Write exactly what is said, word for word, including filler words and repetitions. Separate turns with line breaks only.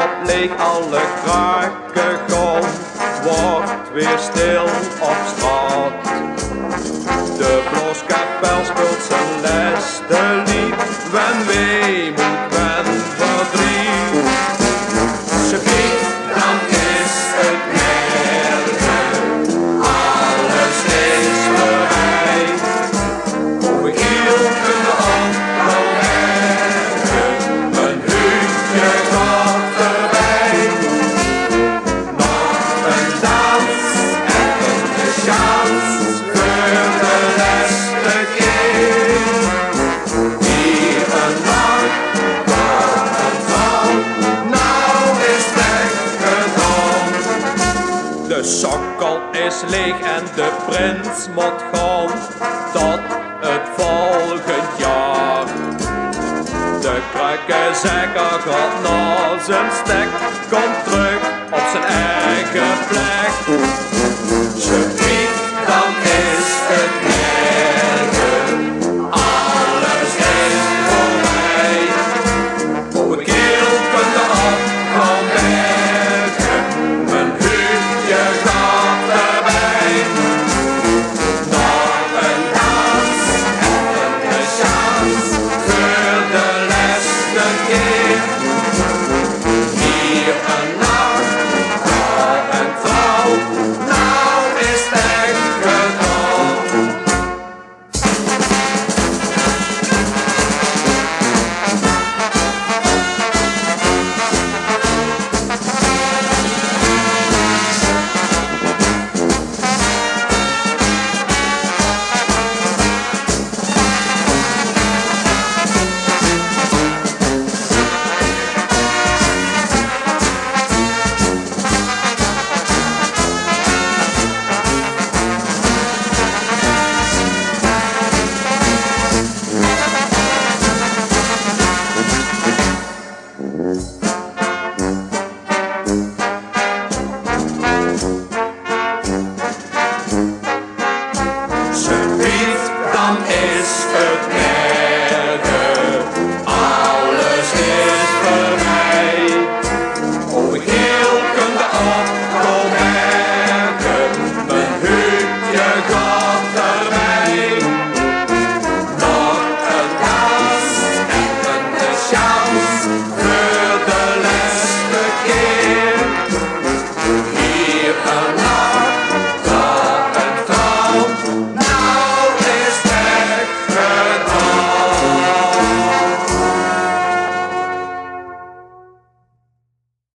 leeg, alle kraken gong, wordt weer stil op straat. De Blooskapel speelt zijn laatste lied, wen weemoed, wen verdriet. Ze biedt, dan is het nerve, alles is bereid. We hielden op wel hebben, een hutje gaat erbij. Nog een dans en de chance voor de laatste keer. Hier een nacht, daar een vrouw, nou is het weggedaan. De sokkel is leeg en de prins moet gaan tot het volgend jaar. De kruikenzekker gaat naar zijn stek, komt terug op zijn eigen plek.